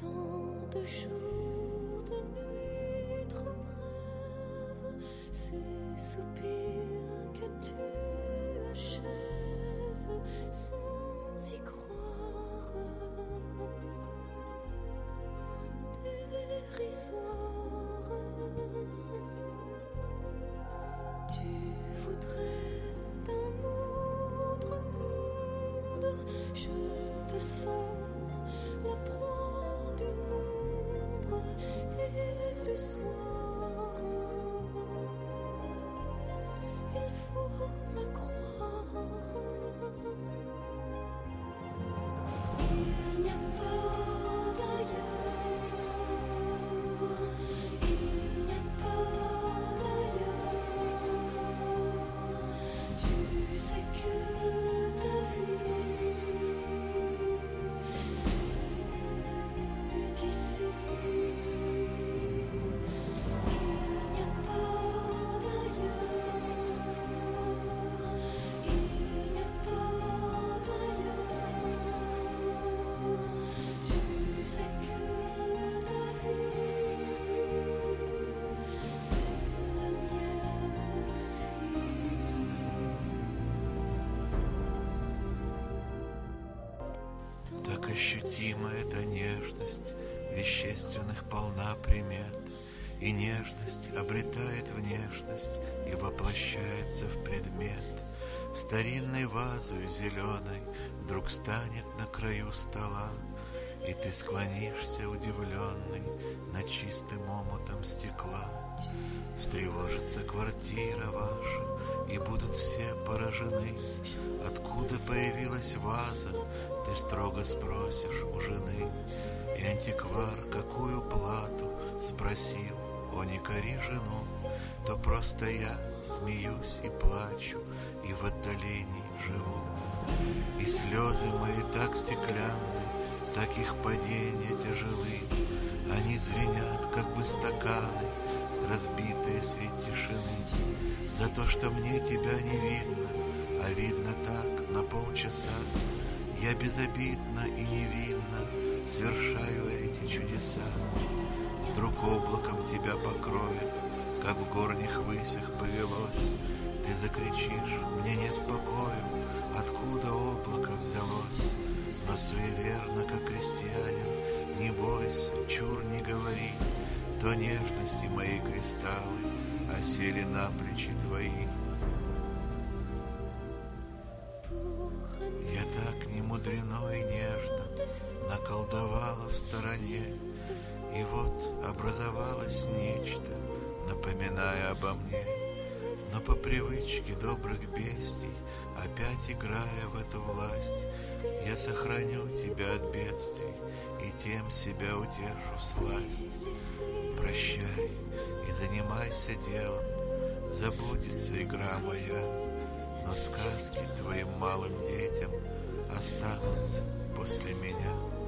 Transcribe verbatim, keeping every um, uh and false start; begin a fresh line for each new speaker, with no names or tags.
Tant de jours, de nuits trop brèves, ces soupirs que tu achèves sans y croire, dérisoire. Tu voudrais d'un autre monde, je te sens la proie d'une ombre et le soir. Il faut me croire. Il n'y a pas d'ailleurs. Il n'y a pas d'ailleurs. Tu sais que ta vie, c'est ici. Il n'y a pas d'ailleurs. Il n'y a pas d'ailleurs. Tu sais que ta vie, c'est la mienne aussi.
Так ощутима эта нежность, вещественных полна примет, и нежность обретает внешность и воплощается в предмет. Старинной вазою зеленой вдруг станет на краю стола, и ты склонишься удивленный над чистым омутом стекла. Встревожится квартира ваша, и будут все поражены. Откуда появилась ваза, ты строго спросишь у жены. И антиквар какую плату спросил, о, не кори жену, то просто я смеюсь и плачу, и в отдалении живу. И слезы мои так стеклянны, так их падения тяжелы, они звенят, как бы стаканы, разбитые средь тишины. За то, что мне тебя не видно, а видно так на полчаса, я безобидно и невинно совершаю эти чудеса. Вдруг облаком тебя покроет, как в горних высях повелось. Ты закричишь, мне нет покоя, откуда облако взялось. Но суеверно, как крестьянин, не бойся, чур не говори, то нежности мои кристаллы осели на плечи твои. Я так немудрено и нежно наколдовала в стороне, и вот образовалось нечто, напоминая обо мне. Но по привычке добрых бестий, опять играя в эту власть, я сохраню тебя от бедствий и тем себя удержу всласть. Прощай и занимайся делом, забудется игра моя, но сказки твоим малым детям останутся после меня.